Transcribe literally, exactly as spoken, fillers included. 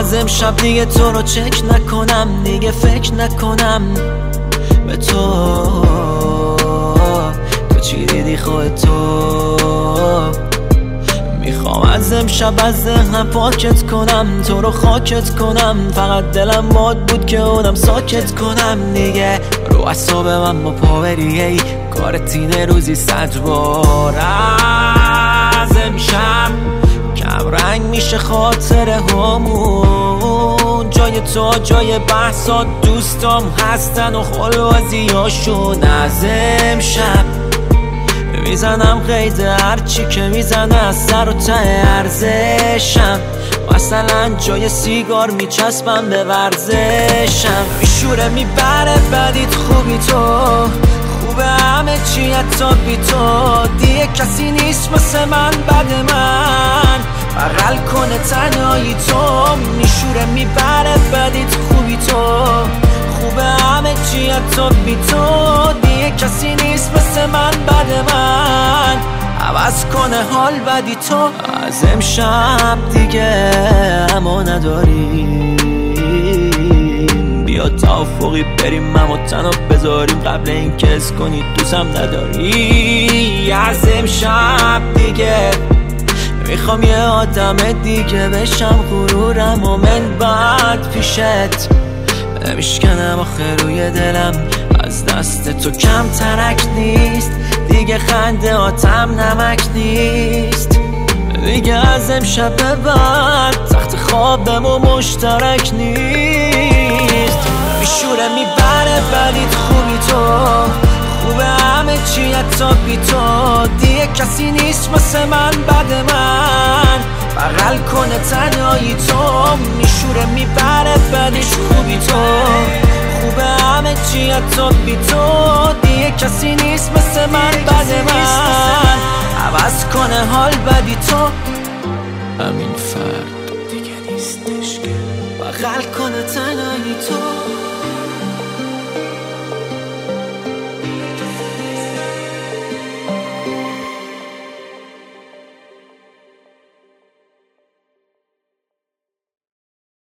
از امشب دیگه تو رو چک نکنم، دیگه فکر نکنم به تو. تو چی دیدی خودتو؟ میخوام از امشب از ذهنم پاکت کنم، تو رو خاکت کنم. فقط دلم باد بود که اونم ساکت کنم دیگه. رو اعصاب من با پاوری ای کارتینه روزی صد بار. از امشب کم رنگ میشه خاطر همون، جای تو جای بحثات دوستام هستن و خلوازی هاشون. از امشب میزنم قید هرچی که میزنه از سر و ته ارزشم. مثلا جای سیگار میچسبم به ورزشم. میشوره میبره بدید خوبی تو، خوبه همه چی حتی بی تو. دیگه کسی نیست مثل من بد من، بغل کنه تنهایی تو. میشوره میبره بدید خوبی تو، خوبه همه چی حتی بی تو. دیگه کسی نیست مثل من بد من، عوض کنه حال بدی تو. از امشب دیگه اما نداریم، بیا توافقی بریم من و تنها بذاریم قبل این که حس کنی دوستم نداری. از امشب دیگه میخوام یه آدم دیگه بشم، غرورم و من بعد پیشت نمیشکنم آخه روی دلم. از دست تو کم ترک نیست دیگه، خنده آتم نمک نیست دیگه. از امشب به بعد تخت خوابم و مشترک نیست. میشوره میبره بدید خوبی تو، خوبه همه چی حتی بی تو. دیگه کسی نیست مثل من بد من، بغل کنه تنهایی تو. میشوره میبره بدید خوبی تو، خوبه همه چی حتی بی تو. دیگه کسی نیست مثل من بد من، عوض کنه حال بدی تو. همین فرد دیگه نیستش که بغل کنه تنهایی تو.